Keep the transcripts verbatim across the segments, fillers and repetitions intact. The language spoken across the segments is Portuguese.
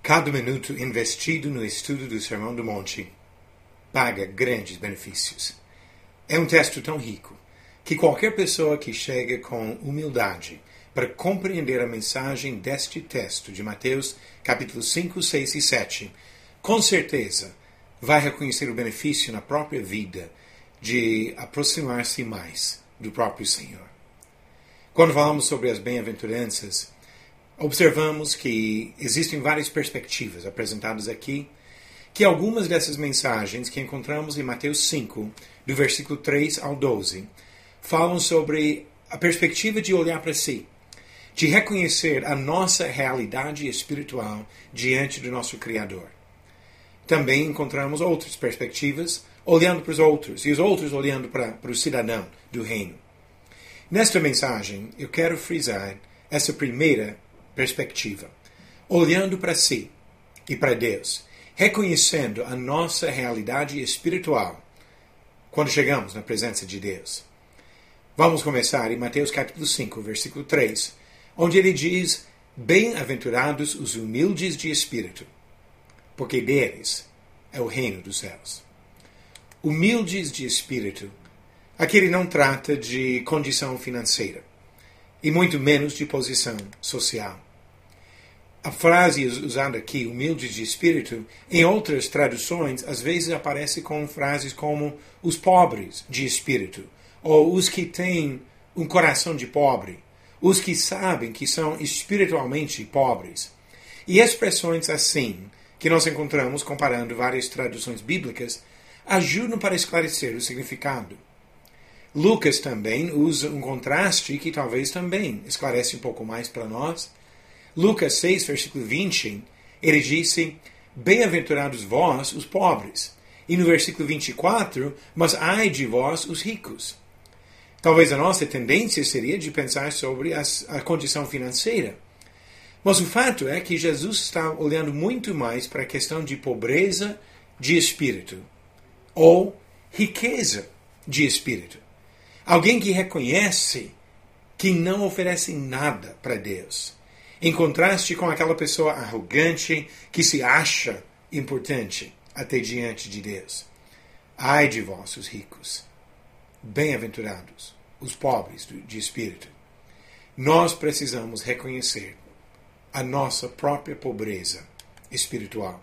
Cada minuto investido no estudo do Sermão do Monte paga grandes benefícios. É um texto tão rico que qualquer pessoa que chega com humildade para compreender a mensagem deste texto de Mateus, capítulos cinco, seis e sete, com certeza vai reconhecer o benefício na própria vida de aproximar-se mais do próprio Senhor. Quando falamos sobre as bem-aventuranças, observamos que existem várias perspectivas apresentadas aqui, que algumas dessas mensagens que encontramos em Mateus cinco, do versículo três ao doze, falam sobre a perspectiva de olhar para si, de reconhecer a nossa realidade espiritual diante do nosso Criador. Também encontramos outras perspectivas, olhando para os outros, e os outros olhando para, para o cidadão do reino. Nesta mensagem, eu quero frisar essa primeira perspectiva, olhando para si e para Deus, reconhecendo a nossa realidade espiritual quando chegamos na presença de Deus. Vamos começar em Mateus capítulo cinco, versículo três, onde ele diz: Bem-aventurados os humildes de espírito, porque deles é o reino dos céus. Humildes de espírito, aqui ele não trata de condição financeira, e muito menos de posição social. A frase usada aqui, humildes de espírito, em outras traduções, às vezes aparece com frases como os pobres de espírito, ou os que têm um coração de pobre, os que sabem que são espiritualmente pobres. E expressões assim, que nós encontramos comparando várias traduções bíblicas, ajudam para esclarecer o significado. Lucas também usa um contraste que talvez também esclarece um pouco mais para nós. Lucas seis, versículo vinte, ele disse: Bem-aventurados vós, os pobres. E no versículo vinte e quatro, mas ai de vós, os ricos. Talvez a nossa tendência seria de pensar sobre as, a condição financeira. Mas o fato é que Jesus está olhando muito mais para a questão de pobreza de espírito, ou riqueza de espírito. Alguém que reconhece que não oferece nada para Deus, em contraste com aquela pessoa arrogante que se acha importante até diante de Deus. Ai de vós, os ricos, bem-aventurados os pobres de espírito. Nós precisamos reconhecer a nossa própria pobreza espiritual.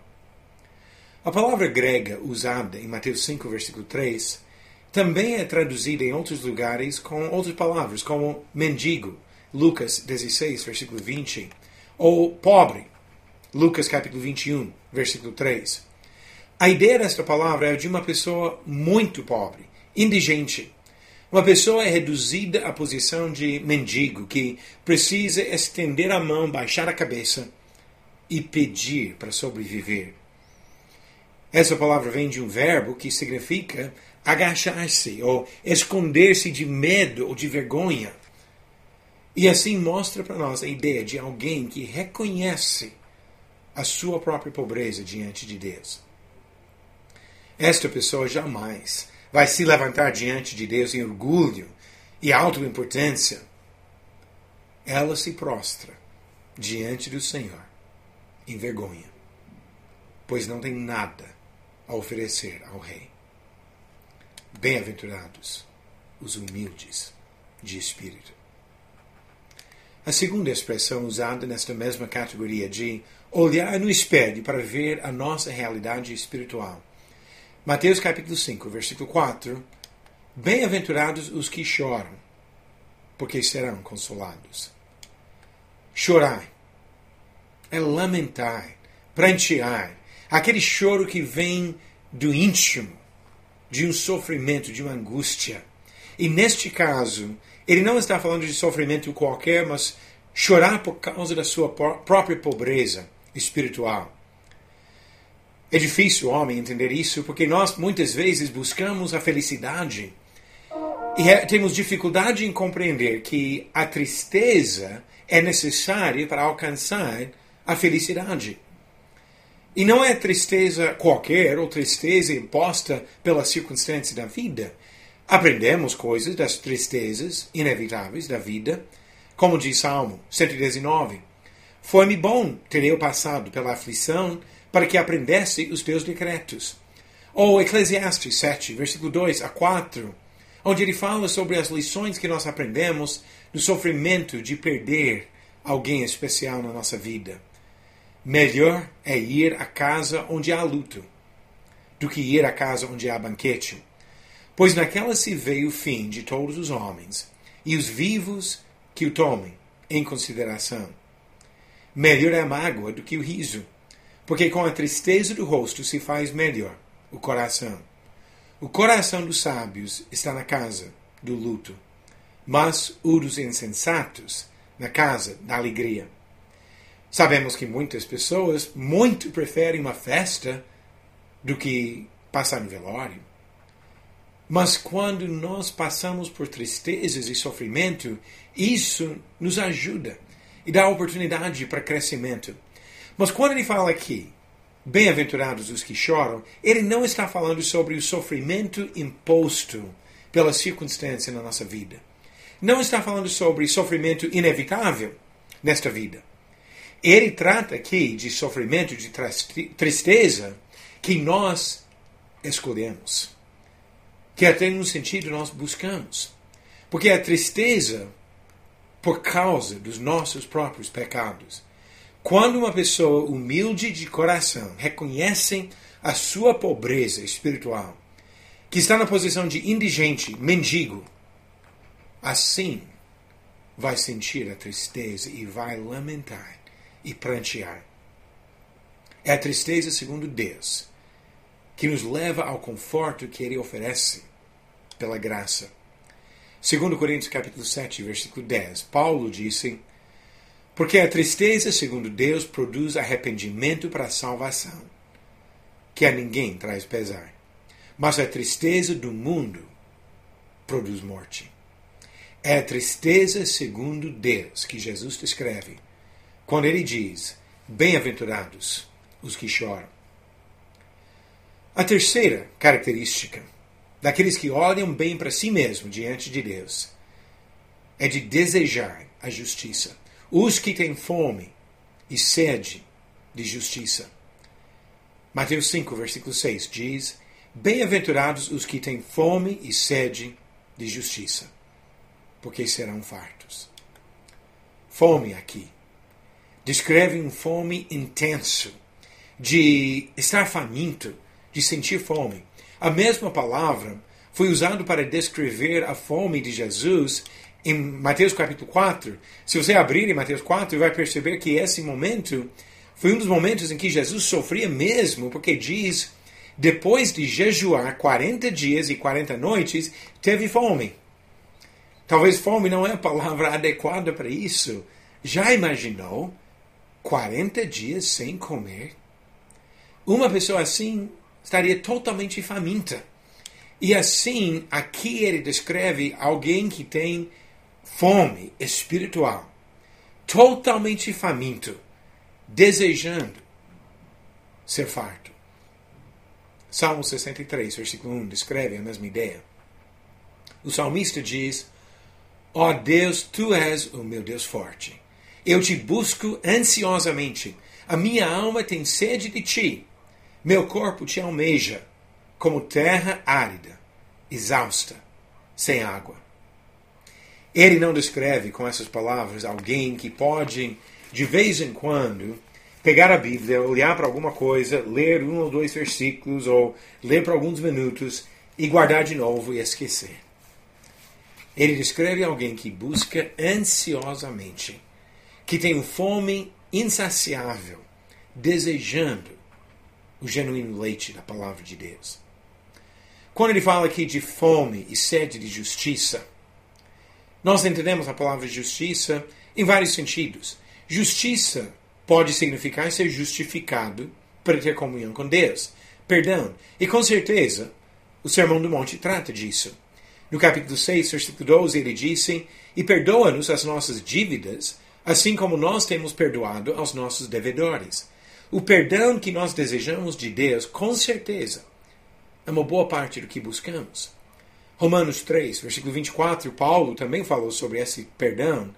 A palavra grega usada em Mateus cinco, versículo três, também é traduzida em outros lugares com outras palavras, como mendigo, Lucas dezesseis, versículo vinte, ou pobre, Lucas capítulo vinte e um, versículo três. A ideia desta palavra é de uma pessoa muito pobre, indigente. Uma pessoa é reduzida à posição de mendigo, que precisa estender a mão, baixar a cabeça e pedir para sobreviver. Essa palavra vem de um verbo que significa agachar-se ou esconder-se de medo ou de vergonha. E assim mostra para nós a ideia de alguém que reconhece a sua própria pobreza diante de Deus. Esta pessoa jamais vai se levantar diante de Deus em orgulho e autoimportância. Ela se prostra diante do Senhor em vergonha, pois não tem nada a oferecer ao Rei. Bem-aventurados os humildes de espírito. A segunda expressão usada nesta mesma categoria de olhar no espelho para ver a nossa realidade espiritual. Mateus capítulo cinco, versículo quatro. Bem-aventurados os que choram, porque serão consolados. Chorar é lamentar, prantear, aquele choro que vem do íntimo, de um sofrimento, de uma angústia. E neste caso, ele não está falando de sofrimento qualquer, mas chorar por causa da sua própria pobreza espiritual. É difícil o homem entender isso, porque nós muitas vezes buscamos a felicidade e temos dificuldade em compreender que a tristeza é necessária para alcançar a felicidade. E não é tristeza qualquer ou tristeza imposta pelas circunstâncias da vida. Aprendemos coisas das tristezas inevitáveis da vida, como diz Salmo cento e dezenove. Foi-me bom ter eu passado pela aflição para que aprendesse os teus decretos. Ou Eclesiastes sete, versículo dois a quatro, onde ele fala sobre as lições que nós aprendemos no sofrimento de perder alguém especial na nossa vida. Melhor é ir à casa onde há luto do que ir à casa onde há banquete, pois naquela se vê o fim de todos os homens, e os vivos que o tomem em consideração. Melhor é a mágoa do que o riso, porque com a tristeza do rosto se faz melhor o coração. O coração dos sábios está na casa do luto, mas o dos insensatos na casa da alegria. Sabemos que muitas pessoas muito preferem uma festa do que passar no velório. Mas quando nós passamos por tristezas e sofrimento, isso nos ajuda e dá oportunidade para crescimento. Mas quando ele fala aqui, bem-aventurados os que choram, ele não está falando sobre o sofrimento imposto pela circunstância na nossa vida. Não está falando sobre sofrimento inevitável nesta vida. Ele trata aqui de sofrimento, de tristeza que nós escolhemos. Que até num sentido nós buscamos. Porque a tristeza por causa dos nossos próprios pecados. Quando uma pessoa humilde de coração reconhece a sua pobreza espiritual, que está na posição de indigente, mendigo, assim vai sentir a tristeza e vai lamentar e prantear. É a tristeza segundo Deus que nos leva ao conforto que Ele oferece pela graça. Segundo Coríntios capítulo sete, versículo dez, Paulo disse: porque a tristeza segundo Deus produz arrependimento para a salvação, que a ninguém traz pesar. Mas a tristeza do mundo produz morte. É a tristeza segundo Deus que Jesus descreve quando ele diz: bem-aventurados os que choram. A terceira característica daqueles que olham bem para si mesmo diante de Deus é de desejar a justiça. Os que têm fome e sede de justiça. Mateus cinco, versículo seis diz: bem-aventurados os que têm fome e sede de justiça, porque serão fartos. Fome aqui descreve um fome intenso, de estar faminto, de sentir fome. A mesma palavra foi usada para descrever a fome de Jesus em Mateus capítulo quatro. Se você abrir em Mateus quatro, vai perceber que esse momento foi um dos momentos em que Jesus sofria mesmo, porque diz, depois de jejuar quarenta dias e quarenta noites, teve fome. Talvez fome não é a palavra adequada para isso. Já imaginou quarenta dias sem comer? Uma pessoa assim estaria totalmente faminta. E assim, aqui ele descreve alguém que tem fome espiritual, totalmente faminto, desejando ser farto. Salmo sessenta e três, versículo um, descreve a mesma ideia. O salmista diz: ó Deus, tu és o meu Deus forte. Eu te busco ansiosamente. A minha alma tem sede de ti. Meu corpo te almeja, como terra árida, exausta, sem água. Ele não descreve com essas palavras alguém que pode, de vez em quando, pegar a Bíblia, olhar para alguma coisa, ler um ou dois versículos, ou ler por alguns minutos, e guardar de novo e esquecer. Ele descreve alguém que busca ansiosamente, que tem fome insaciável, desejando o genuíno leite da palavra de Deus. Quando ele fala aqui de fome e sede de justiça, nós entendemos a palavra justiça em vários sentidos. Justiça pode significar ser justificado para ter comunhão com Deus, perdão. E com certeza, o Sermão do Monte trata disso. No capítulo seis, versículo doze, ele disse: e perdoa-nos as nossas dívidas, assim como nós temos perdoado aos nossos devedores. O perdão que nós desejamos de Deus, com certeza, é uma boa parte do que buscamos. Romanos três, versículo vinte e quatro, Paulo também falou sobre esse perdão.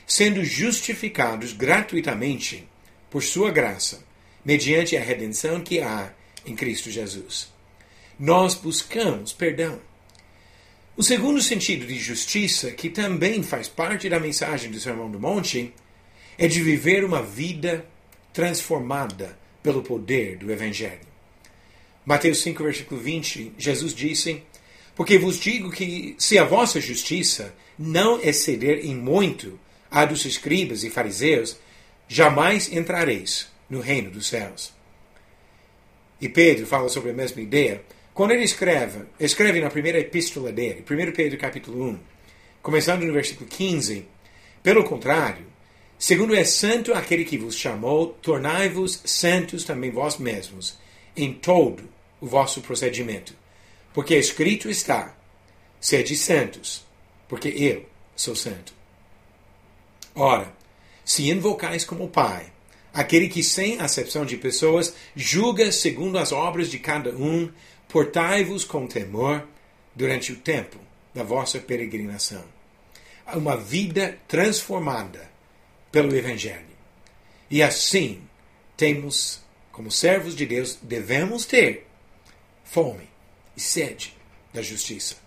sendo justificados gratuitamente por sua graça, mediante a redenção que há em Cristo Jesus. Nós buscamos perdão. O segundo sentido de justiça, que também faz parte da mensagem do Sermão do Monte, é de viver uma vida transformada pelo poder do Evangelho. Mateus cinco, versículo vinte, Jesus disse: porque vos digo que, se a vossa justiça não exceder em muito a dos escribas e fariseus, jamais entrareis no reino dos céus. E Pedro fala sobre a mesma ideia quando ele escreve, escreve na primeira epístola dele, primeiro Pedro capítulo um, começando no versículo quinze, pelo contrário, segundo é santo aquele que vos chamou, tornai-vos santos também vós mesmos, em todo o vosso procedimento. Porque escrito está, sede santos, porque eu sou santo. Ora, se invocais como Pai, aquele que sem acepção de pessoas julga segundo as obras de cada um, portai-vos com temor durante o tempo da vossa peregrinação. Uma vida transformada pelo Evangelho. E assim, temos, como servos de Deus, devemos ter fome e sede da justiça.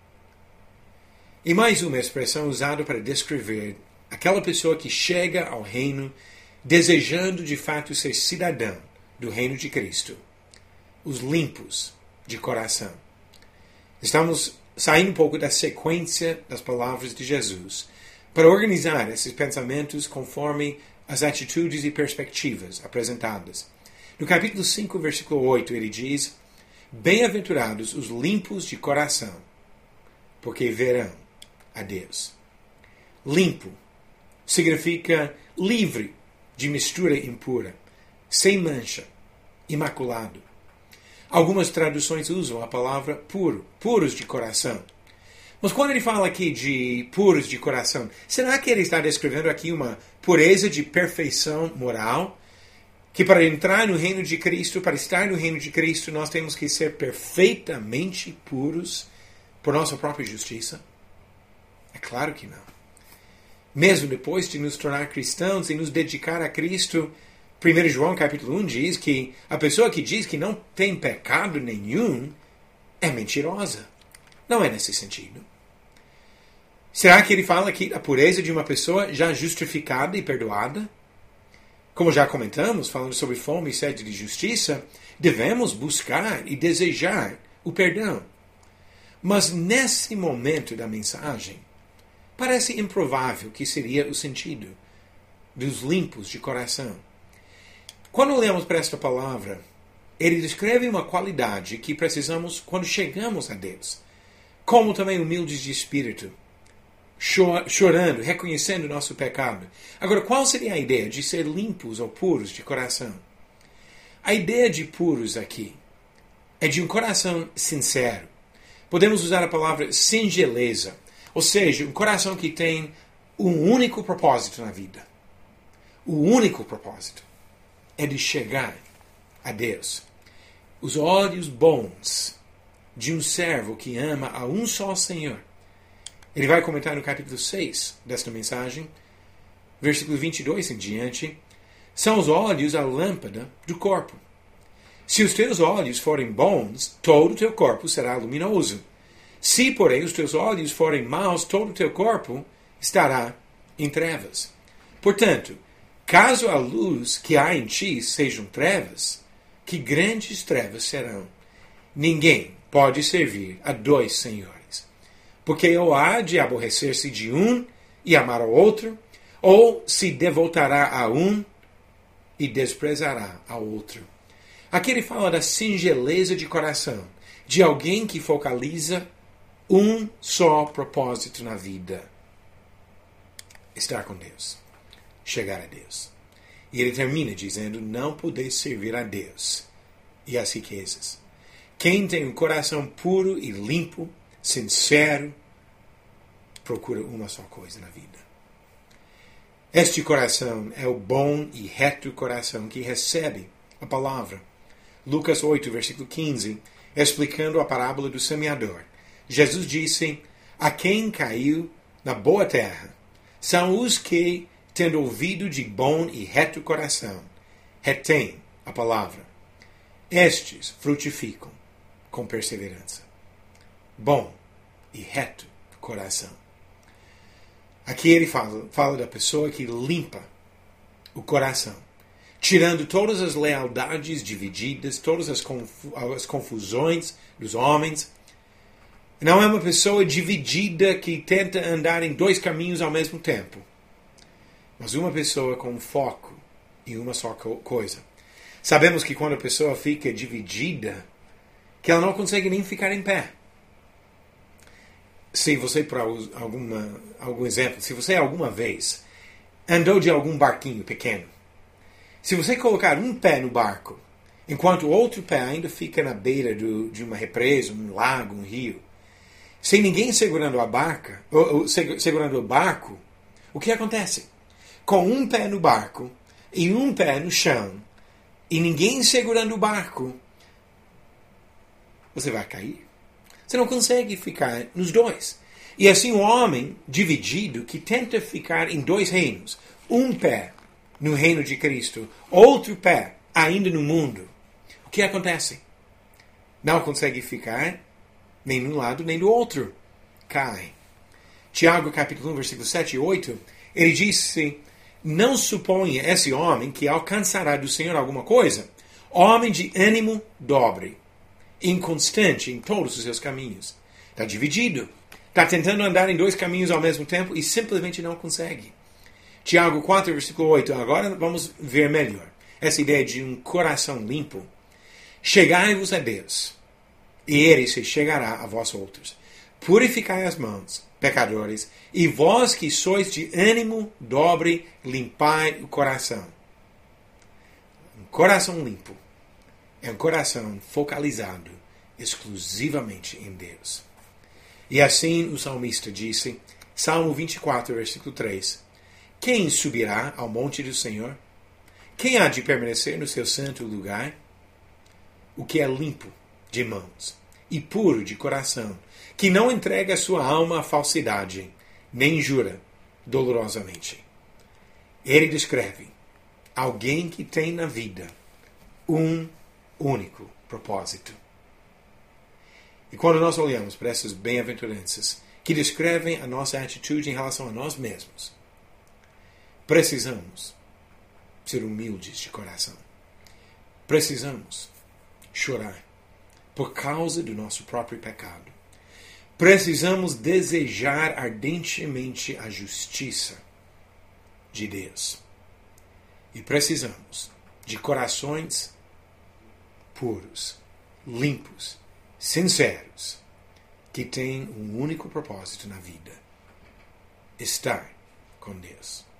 E mais uma expressão usada para descrever aquela pessoa que chega ao reino desejando de fato ser cidadão do reino de Cristo. Os limpos de coração. Estamos saindo um pouco da sequência das palavras de Jesus para organizar esses pensamentos conforme as atitudes e perspectivas apresentadas. No capítulo cinco, versículo oito, ele diz: bem-aventurados os limpos de coração, porque verão a Deus. Limpo significa livre de mistura impura, sem mancha, imaculado. Algumas traduções usam a palavra puro, puros de coração. Mas quando ele fala aqui de puros de coração, será que ele está descrevendo aqui uma pureza de perfeição moral? Que para entrar no reino de Cristo, para estar no reino de Cristo, nós temos que ser perfeitamente puros por nossa própria justiça? É claro que não. Mesmo depois de nos tornar cristãos e nos dedicar a Cristo, primeiro João capítulo um diz que a pessoa que diz que não tem pecado nenhum é mentirosa. Não é nesse sentido. Será que ele fala aqui da pureza de uma pessoa já justificada e perdoada? Como já comentamos, falando sobre fome e sede de justiça, devemos buscar e desejar o perdão. Mas nesse momento da mensagem, parece improvável que seria o sentido dos limpos de coração. Quando olhamos para esta palavra, ele descreve uma qualidade que precisamos quando chegamos a Deus, como também humildes de espírito, chorando, reconhecendo o nosso pecado. Agora, qual seria a ideia de ser limpos ou puros de coração? A ideia de puros aqui é de um coração sincero. Podemos usar a palavra singeleza, ou seja, um coração que tem um único propósito na vida. O único propósito é de chegar a Deus. Os olhos bons de um servo que ama a um só Senhor. Ele vai comentar no capítulo seis desta mensagem, versículo vinte e dois em diante, são os olhos a lâmpada do corpo. Se os teus olhos forem bons, todo o teu corpo será luminoso. Se, porém, os teus olhos forem maus, todo o teu corpo estará em trevas. Portanto, caso a luz que há em ti sejam trevas, que grandes trevas serão. Ninguém pode servir a dois senhores, porque ou há de aborrecer-se de um e amar ao outro, ou se devotará a um e desprezará ao outro. Aqui ele fala da singeleza de coração, de alguém que focaliza um só propósito na vida: estar com Deus, chegar a Deus. E ele termina dizendo: não podeis servir a Deus e as riquezas. Quem tem um coração puro e limpo, sincero, procura uma só coisa na vida. Este coração é o bom e reto coração que recebe a palavra. Lucas oito, versículo quinze, explicando a parábola do semeador. Jesus disse: a quem caiu na boa terra são os que, tendo ouvido de bom e reto coração, retêm a palavra. Estes frutificam com perseverança. Bom e reto coração. Aqui ele fala, fala da pessoa que limpa o coração, tirando todas as lealdades divididas, todas as, confu- as confusões dos homens. Não é uma pessoa dividida que tenta andar em dois caminhos ao mesmo tempo, mas uma pessoa com foco em uma só co- coisa. Sabemos que quando a pessoa fica dividida, que ela não consegue nem ficar em pé. Se você, para alguma, algum exemplo, se você alguma vez andou de algum barquinho pequeno, se você colocar um pé no barco, enquanto o outro pé ainda fica na beira do, de uma represa, um lago, um rio, sem ninguém segurando a barca, ou, ou, segurando o barco, o que acontece? Com um pé no barco e um pé no chão, e ninguém segurando o barco, você vai cair. Você não consegue ficar nos dois. E assim o homem dividido que tenta ficar em dois reinos, um pé no reino de Cristo, outro pé ainda no mundo, o que acontece? Não consegue ficar nem de um lado nem do outro. Cai. Tiago capítulo um, versículos sete e oito, ele disse: não suponha esse homem que alcançará do Senhor alguma coisa, homem de ânimo dobre, inconstante em todos os seus caminhos. Está dividido. Está tentando andar em dois caminhos ao mesmo tempo e simplesmente não consegue. Tiago quatro, versículo oito. Agora vamos ver melhor essa ideia de um coração limpo. Chegai-vos a Deus, e Ele se chegará a vós outros. Purificai as mãos, pecadores, e vós que sois de ânimo dobre, limpai o coração. Um coração limpo é um coração focalizado exclusivamente em Deus. E assim o salmista disse, Salmo vinte e quatro, versículo três, quem subirá ao monte do Senhor? Quem há de permanecer no seu santo lugar? O que é limpo de mãos e puro de coração, que não entrega sua alma à falsidade, nem jura dolorosamente. Ele descreve alguém que tem na vida um único propósito. E quando nós olhamos para essas bem-aventuranças que descrevem a nossa atitude em relação a nós mesmos, precisamos ser humildes de coração. Precisamos chorar por causa do nosso próprio pecado. Precisamos desejar ardentemente a justiça de Deus. E precisamos de corações puros, limpos, sinceros, que têm um único propósito na vida: estar com Deus.